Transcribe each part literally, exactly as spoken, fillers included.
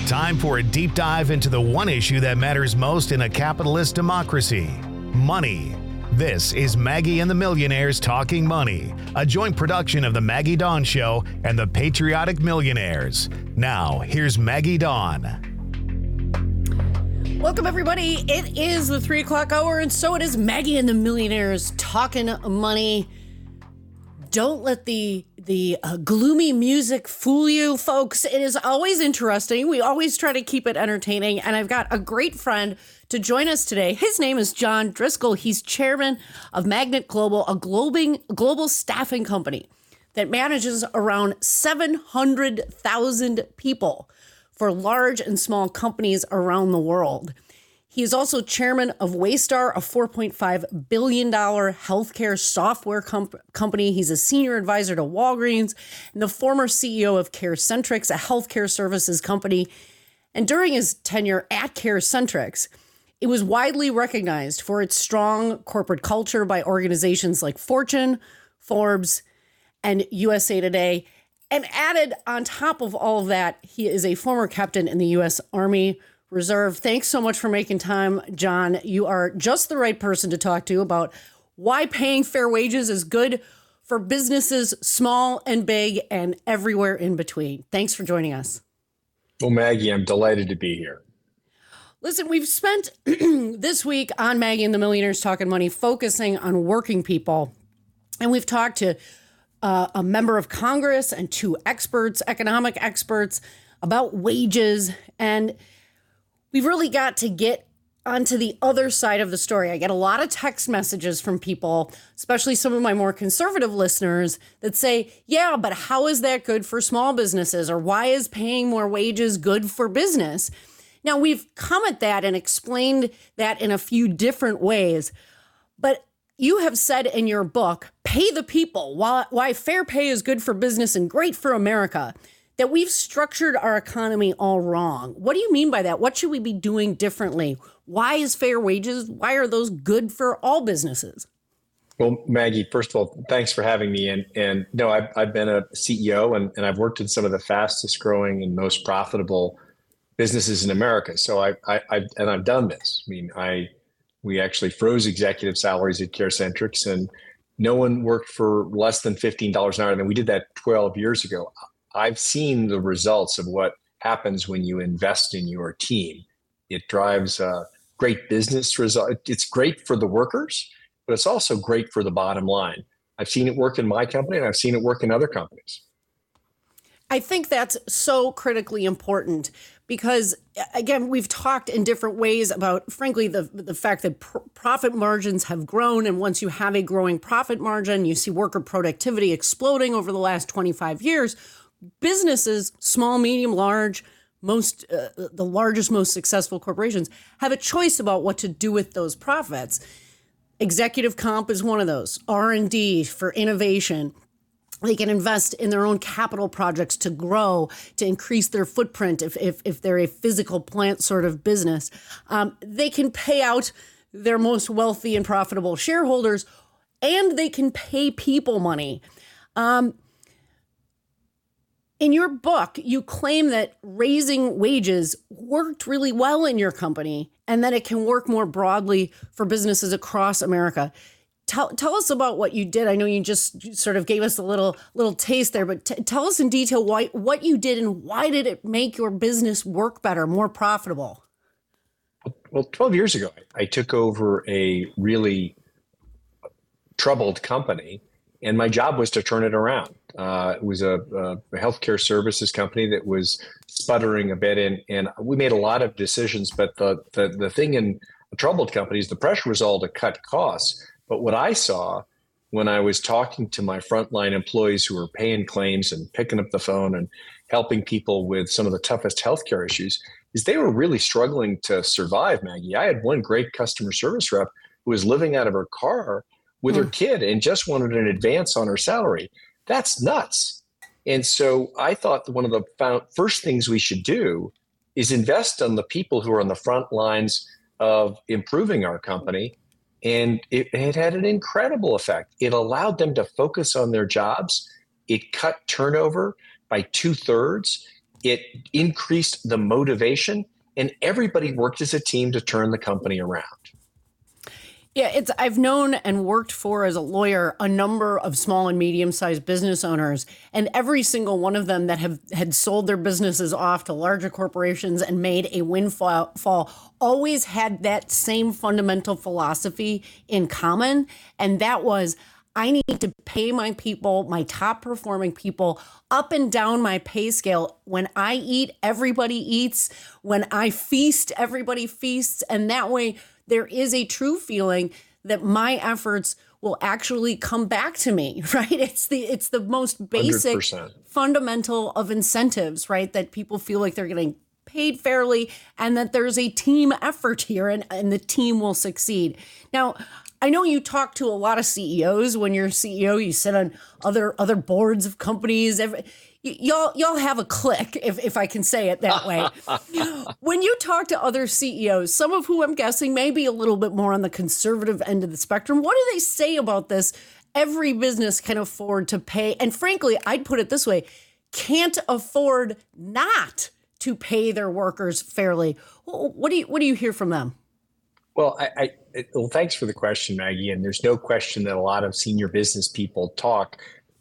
Time for a deep dive into the one issue that matters most in a capitalist democracy: money. This is Maggie and the Millionaires Talking Money, a joint production of the Maggie Dawn Show and the Patriotic Millionaires. Now, here's Maggie Dawn. Welcome, everybody. It is the three o'clock hour, and so it is Maggie and the Millionaires Talking Money. Don't let the the uh, gloomy music fool you, folks. It is always interesting. We always try to keep it entertaining, and I've got a great friend to join us today. His name is John Driscoll. He's chairman of Magnet Global, a global, global staffing company that manages around seven hundred thousand people for large and small companies around the world. He is also chairman of Waystar, a four point five billion dollars healthcare software comp- company. He's a senior advisor to Walgreens and the former C E O of CareCentrix, a healthcare services company. And during his tenure at CareCentrix, it was widely recognized for its strong corporate culture by organizations like Fortune, Forbes, and U S A Today. And added on top of all of that, he is a former captain in the U S Army Reserve. Thanks so much for making time, John. You are just the right person to talk to about why paying fair wages is good for businesses, small and big, and everywhere in between. Thanks for joining us. Well, Maggie, I'm delighted to be here. Listen, we've spent this week on Maggie and the Millionaires Talking Money focusing on working people. And we've talked to uh, a member of Congress and two experts, economic experts, about wages. And we've really got to get onto the other side of the story. I get a lot of text messages from people, especially some of my more conservative listeners, that say, yeah, but how is that good for small businesses? Or why is paying more wages good for business? Now, we've come at that and explained that in a few different ways, but you have said in your book, Pay the People, Why, Why Fair Pay is Good for Business and Great for America, that we've structured our economy all wrong. What do you mean by that? What should we be doing differently? Why is fair wages? Why are those good for all businesses? Well, Maggie, first of all, thanks for having me. And and no, I've, I've been a C E O and, and I've worked in some of the fastest growing and most profitable businesses in America. So I, I, I've, and I've done this. I mean, I, we actually froze executive salaries at CareCentrix, and no one worked for less than fifteen dollars an hour. And we did that twelve years ago. I've seen the results of what happens when you invest in your team. It drives a great business result. It's great for the workers, but it's also great for the bottom line. I've seen it work in my company, and I've seen it work in other companies. I think that's so critically important because, again, we've talked in different ways about, frankly, the the fact that pr- profit margins have grown. And once you have a growing profit margin, you see worker productivity exploding over the last twenty-five years. Businesses, small, medium, large, most uh, the largest, most successful corporations have a choice about what to do with those profits. Executive comp is one of those. R and D for innovation. They can invest in their own capital projects to grow, to increase their footprint if if, if they're a physical plant sort of business. Um, they can pay out their most wealthy and profitable shareholders, and they can pay people money. Um, In your book, you claim that raising wages worked really well in your company and that it can work more broadly for businesses across America. Tell, tell us about what you did. I know you just sort of gave us a little little taste there, but t- tell us in detail why, what you did and why did it make your business work better, more profitable? Well, twelve years ago, I took over a really troubled company, and my job was to turn it around. Uh, it was a, a healthcare services company that was sputtering a bit, and, and we made a lot of decisions. But the, the the thing in troubled companies, the pressure was all to cut costs. But what I saw when I was talking to my frontline employees who were paying claims and picking up the phone and helping people with some of the toughest healthcare issues is they were really struggling to survive, Maggie. I had one great customer service rep who was living out of her car with mm. her kid and just wanted an advance on her salary. That's nuts. And so I thought that one of the found, first things we should do is invest on the people who are on the front lines of improving our company. And it, it had an incredible effect. It allowed them to focus on their jobs. It cut turnover by two thirds. it increased the motivation, and everybody worked as a team to turn the company around. Yeah, it's I've known and worked for as a lawyer a number of small and medium-sized business owners, and every single one of them that have had sold their businesses off to larger corporations and made a windfall fall always had that same fundamental philosophy in common, and that was I need to pay my people, my top performing people, up and down my pay scale. When I eat, everybody eats. When I feast, everybody feasts, and that way there is a true feeling that my efforts will actually come back to me, right? It's the it's the most basic one hundred percent fundamental of incentives, right? That people feel like they're getting paid fairly and that there's a team effort here and, and the team will succeed. Now, I know you talk to a lot of C E Os. When you're a C E O, you sit on other other boards of companies. Every, y- y'all y'all have a clique, if if I can say it that way. When you talk to other C E Os, some of who I'm guessing may be a little bit more on the conservative end of the spectrum, what do they say about this? Every business can afford to pay, and frankly, I'd put it this way: can't afford not to pay their workers fairly. What do you what do you hear from them? Well, I, I well, thanks for the question, Maggie. And there's no question that a lot of senior business people talk.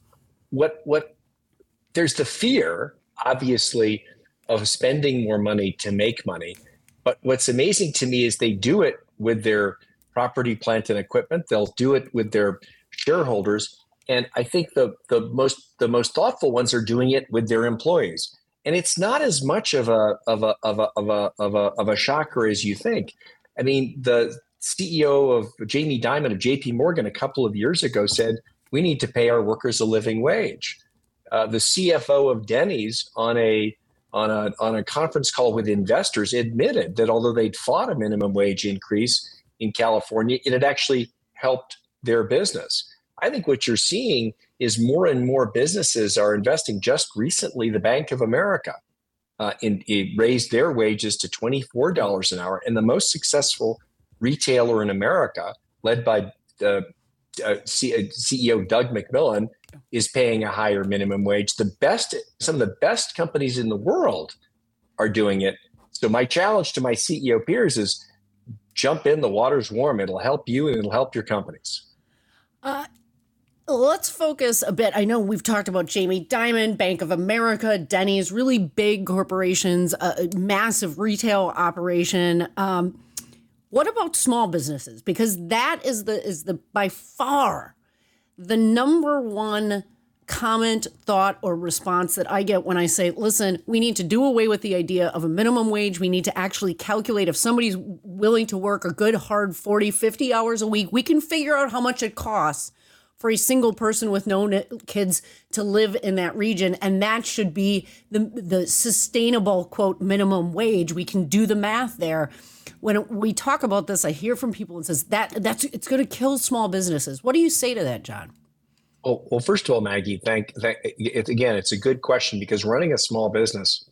What what there's the fear, obviously, of spending more money to make money. But what's amazing to me is they do it with their property, plant, and equipment. They'll do it with their shareholders, and I think the the most the most thoughtful ones are doing it with their employees. And it's not as much of a of a of a of a of a of a shocker as you think. I mean, the C E O of Jamie Dimon of J P Morgan a couple of years ago said, we need to pay our workers a living wage. Uh, the C F O of Denny's on a on a on a conference call with investors admitted that although they'd fought a minimum wage increase in California, it had actually helped their business. I think what you're seeing is more and more businesses are investing. Just recently, the Bank of America Uh, in, it raised their wages to twenty-four dollars an hour. And the most successful retailer in America, led by uh, uh, C- uh, C E O Doug McMillon, is paying a higher minimum wage. The best, some of the best companies in the world are doing it. So my challenge to my C E O peers is jump in, the water's warm. It'll help you and it'll help your companies. Uh, Let's focus a bit. I know we've talked about Jamie Dimon, Bank of America, Denny's, really big corporations, a massive retail operation. Um, what about small businesses? Because that is the is the by far the number one comment, thought, or response that I get when I say, listen, we need to do away with the idea of a minimum wage. We need to actually calculate if somebody's willing to work a good hard forty, fifty hours a week, we can figure out how much it costs for a single person with no kids to live in that region. And that should be the the sustainable, quote, minimum wage. We can do the math there. When we talk about this, I hear from people and says that that's it's going to kill small businesses. What do you say to that, John? Well, well first of all, Maggie, thank, thank it, again, it's a good question because running a small business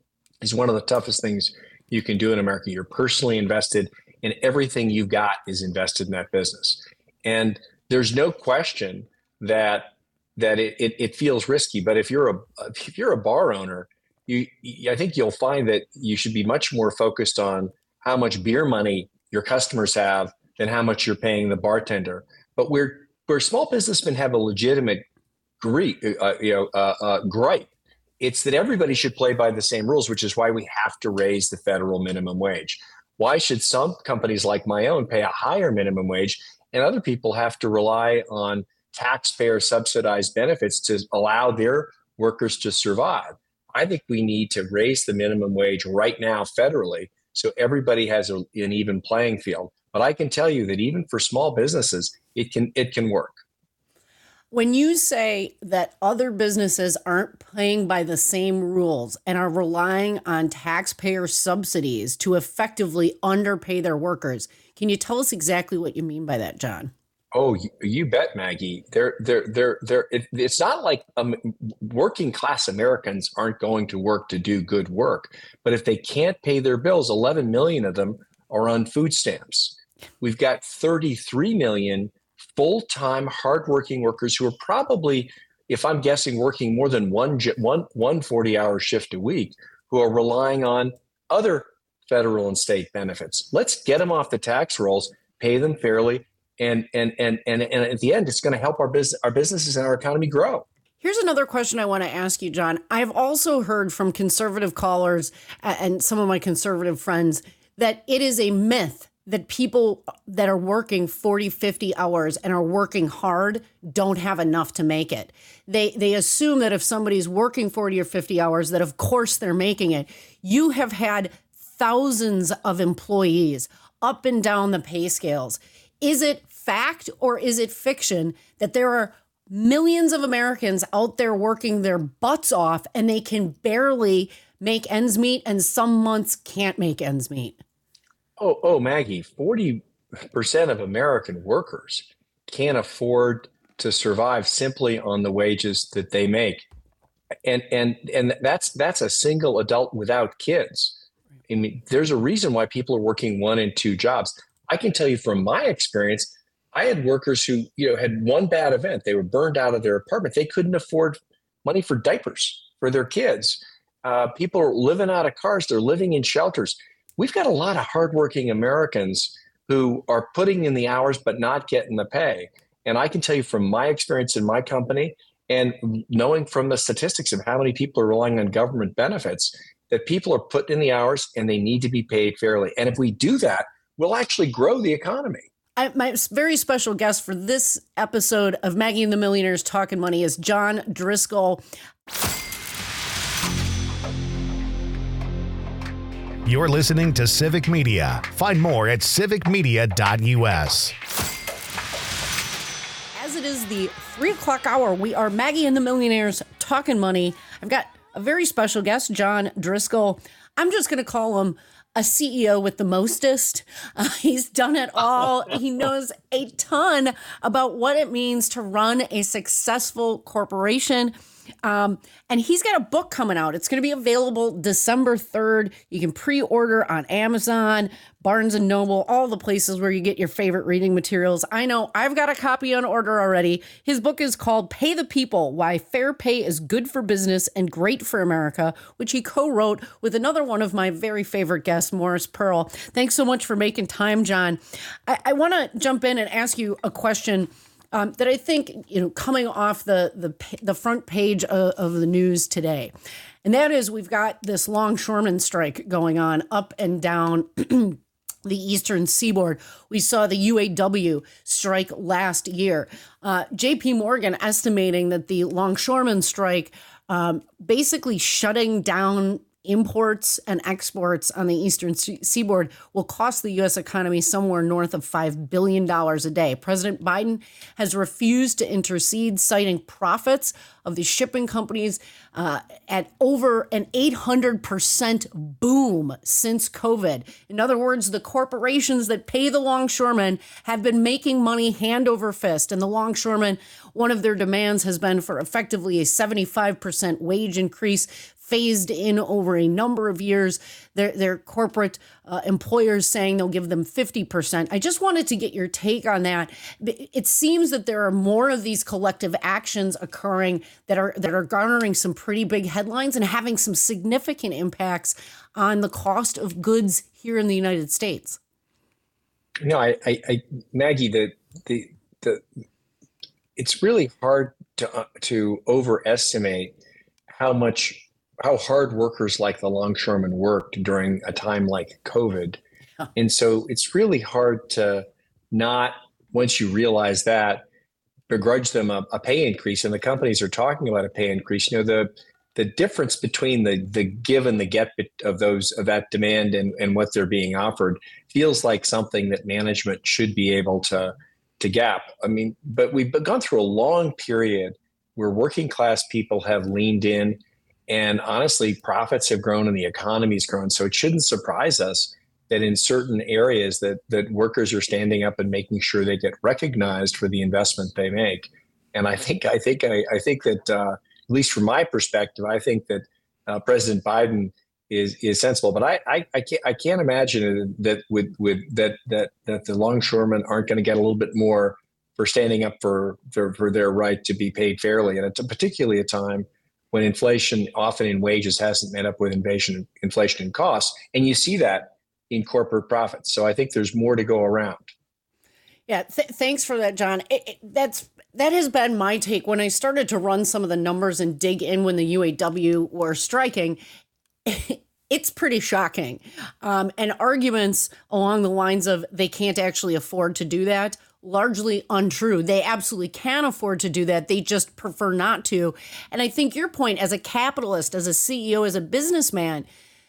is one of the toughest things you can do in America. You're personally invested and everything you've got is invested in that business. And there's no question that that it, it, it feels risky, but if you're a if you're a bar owner, you I think you'll find that you should be much more focused on how much beer money your customers have than how much you're paying the bartender. But where where small businessmen have a legitimate gripe, uh, you know, uh, uh, gripe, it's that everybody should play by the same rules, which is why we have to raise the federal minimum wage. Why should some companies like my own pay a higher minimum wage? And other people have to rely on taxpayer subsidized benefits to allow their workers to survive. I think we need to raise the minimum wage right now federally so everybody has a, an even playing field. But I can tell you that even for small businesses, it can it can work. When you say that other businesses aren't playing by the same rules and are relying on taxpayer subsidies to effectively underpay their workers, can you tell us exactly what you mean by that, John? Oh, you, you bet, Maggie. They're, they're, they're, they're, it, it's not like um, working class Americans aren't going to work to do good work. But if they can't pay their bills, eleven million of them are on food stamps. We've got thirty-three million full-time, hardworking workers who are probably, if I'm guessing, working more than one, one, one forty-hour shift a week, who are relying on other federal and state benefits. Let's get them off the tax rolls, pay them fairly, and and and and, and at the end, it's going to help our business, our businesses and our economy grow. Here's another question I want to ask you, John. I've also heard from conservative callers and some of my conservative friends that it is a myth that people that are working forty, fifty hours and are working hard don't have enough to make it. They they assume that if somebody's working forty or fifty hours, that of course they're making it. You have had thousands of employees up and down the pay scales. Is it fact or is it fiction that there are millions of Americans out there working their butts off and they can barely make ends meet and some months can't make ends meet? Oh, oh, Maggie, forty percent of American workers can't afford to survive simply on the wages that they make. And and and that's that's a single adult without kids. I mean, there's a reason why people are working one and two jobs. I can tell you from my experience, I had workers who, you know, had one bad event. They were burned out of their apartment. They couldn't afford money for diapers for their kids. Uh, people are living out of cars. They're living in shelters. We've got a lot of hardworking Americans who are putting in the hours but not getting the pay. And I can tell you from my experience in my company and knowing from the statistics of how many people are relying on government benefits, that people are putting in the hours and they need to be paid fairly. And if we do that, we'll actually grow the economy. I, my very special guest for this episode of Maggie and the Millionaires Talking Money is John Driscoll. You're listening to Civic Media. Find more at civic media dot u s. As it is the three o'clock hour, we are Maggie and the Millionaires Talking Money. I've got a very special guest, John Driscoll. I'm just going to call him a C E O with the mostest. Uh, he's done it all. He knows a ton about what it means to run a successful corporation. Um, and he's got a book coming out. It's going to be available December third. You can pre-order on Amazon, Barnes and Noble, all the places where you get your favorite reading materials. I know I've got a copy on order already. His book is called Pay the People, Why Fair Pay is Good for Business and Great for America, which he co-wrote with another one of my very favorite guests, Morris Pearl. Thanks so much for making time, John. I, I want to jump in and ask you a question Um, that I think, you know, coming off the the the front page of, of the news today, and that is we've got this longshoreman strike going on up and down the Eastern Seaboard. We saw the U A W strike last year. Uh, J P Morgan estimating that the longshoreman strike um, basically shutting down imports and exports on the Eastern Seaboard will cost the U S economy somewhere north of five billion dollars a day. President Biden has refused to intercede, citing profits of the shipping companies uh, at over an eight hundred percent boom since COVID. In other words, the corporations that pay the longshoremen have been making money hand over fist. And the longshoremen, one of their demands has been for effectively a seventy-five percent wage increase phased in over a number of years. Their, their corporate uh, employers saying they'll give them fifty percent. I just wanted to get your take on that. It seems that there are more of these collective actions occurring that are that are garnering some pretty big headlines and having some significant impacts on the cost of goods here in the United States. No, I, I, I Maggie, the the the it's really hard to uh, to overestimate how much. how hard workers like the longshoremen worked during a time like COVID. Huh. And so it's really hard to not, once you realize that, begrudge them a, a pay increase. And the companies are talking about a pay increase. You know, the the difference between the the give and the get of those of that demand and, and what they're being offered feels like something that management should be able to to gap. I mean, but we've gone through a long period where working class people have leaned in. And honestly, profits have grown and the economy's grown. So it shouldn't surprise us that in certain areas that that workers are standing up and making sure they get recognized for the investment they make. And I think I think I, I think that uh, at least from my perspective, I think that uh, President Biden is is sensible. But I I, I can't I can't imagine that with with that that that the longshoremen aren't going to get a little bit more for standing up for, for for their right to be paid fairly, and it's particularly a time when inflation, often in wages, hasn't met up with inflation, inflation in costs. And you see that in corporate profits. So I think there's more to go around. Yeah, th- thanks for that, John. It, it, that's that has been my take when I started to run some of the numbers and dig in when the U A W were striking. It's pretty shocking. Um, and arguments along the lines of they can't actually afford to do that, largely untrue. They absolutely can afford to do that. They just prefer not to. And I think your point as a capitalist, as a C E O, as a businessman,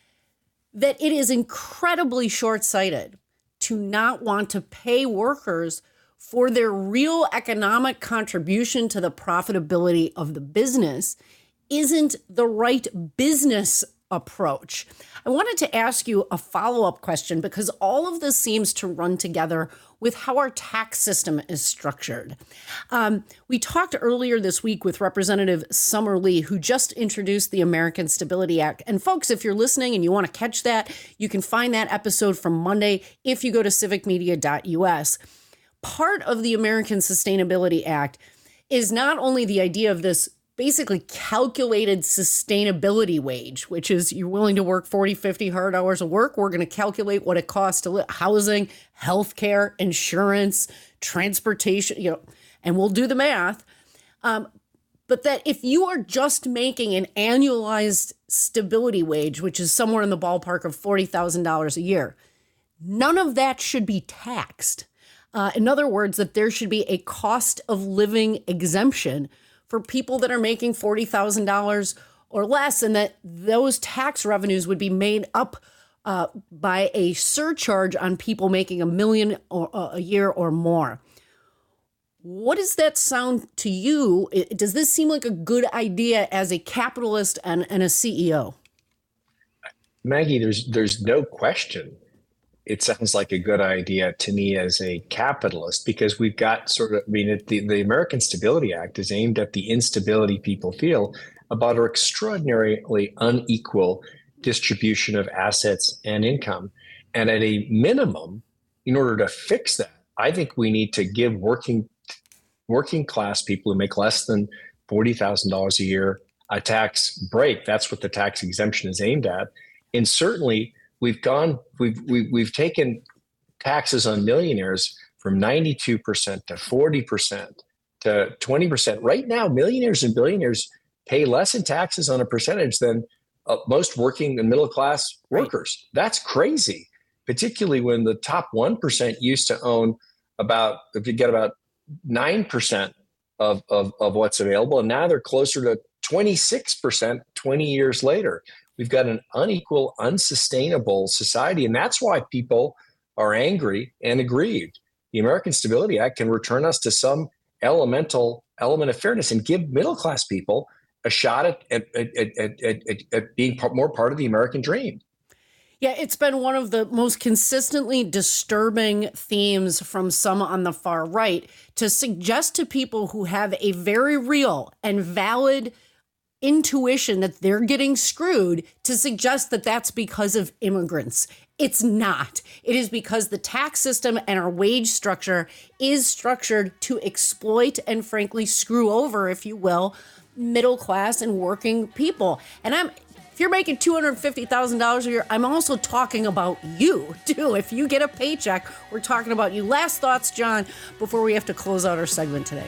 that it is incredibly short-sighted to not want to pay workers for their real economic contribution to the profitability of the business isn't the right business approach. I wanted to ask you a follow-up question because all of this seems to run together with how our tax system is structured. Um, we talked earlier this week with Representative Summer Lee, who just introduced the American Stability Act. And folks, if you're listening and you want to catch that, you can find that episode from Monday if you go to civic media dot U S. Part of the American Sustainability Act is not only the idea of this basically calculated sustainability wage, which is you're willing to work forty, fifty hard hours of work. We're going to calculate what it costs to live, housing, healthcare, insurance, transportation, you know, and we'll do the math. Um, but that if you are just making an annualized stability wage, which is somewhere in the ballpark of forty thousand dollars a year, none of that should be taxed. Uh, in other words, that there should be a cost of living exemption for people that are making forty thousand dollars or less, and that those tax revenues would be made up uh, by a surcharge on people making a million or, uh, a year or more. What does that sound to you? Does this seem like a good idea as a capitalist and, and a C E O? Maggie, there's there's no question. It sounds like a good idea to me as a capitalist because we've got sort of, I mean, it, the, the American Stability Act is aimed at the instability people feel about our extraordinarily unequal distribution of assets and income. And at a minimum, in order to fix that, I think we need to give working working class people who make less than forty thousand dollars a year a tax break. That's what the tax exemption is aimed at. And certainly, We've gone, we've, we've, we've taken taxes on millionaires from ninety-two percent to forty percent to twenty percent. Right now, millionaires and billionaires pay less in taxes on a percentage than uh, most working and middle class workers. That's crazy, particularly when the top one percent used to own about, if you get about nine percent of, of, of what's available. And now they're closer to twenty-six percent twenty years later. We've got an unequal, unsustainable society, and that's why people are angry and aggrieved. The American Stability Act can return us to some elemental element of fairness and give middle-class people a shot at, at, at, at, at, at being more part of the American dream. Yeah, it's been one of the most consistently disturbing themes from some on the far right to suggest to people who have a very real and valid intuition that they're getting screwed to suggest that that's because of immigrants. It's not. It is because the tax system and our wage structure is structured to exploit and frankly screw over, if you will, middle class and working people. And I'm if you're making two hundred fifty thousand dollars a year, I'm also talking about you too. If you get a paycheck, we're talking about you. Last thoughts, John, before we have to close out our segment today.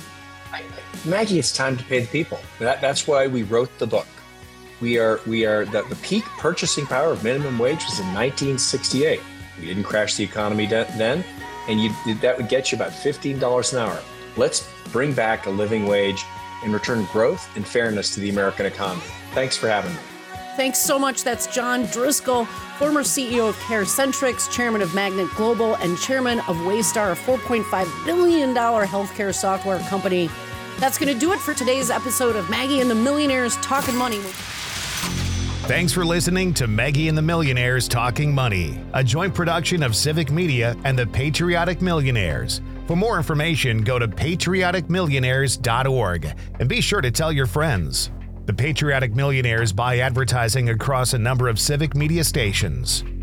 Maggie, it's time to pay the people. That, that's why we wrote the book. We are we are the, the peak purchasing power of minimum wage was in nineteen sixty-eight. We didn't crash the economy de- then, and you that would get you about fifteen dollars an hour. Let's bring back a living wage and return growth and fairness to the American economy. Thanks for having me. Thanks so much. That's John Driscoll, former C E O of CareCentrix, chairman of Magnet Global, and chairman of Waystar, a four point five billion dollars healthcare software company. That's going to do it for today's episode of Maggie and the Millionaires Talking Money. Thanks for listening to Maggie and the Millionaires Talking Money, a joint production of Civic Media and the Patriotic Millionaires. For more information, go to patriotic millionaires dot org and be sure to tell your friends. The Patriotic Millionaires buy advertising across a number of Civic Media stations.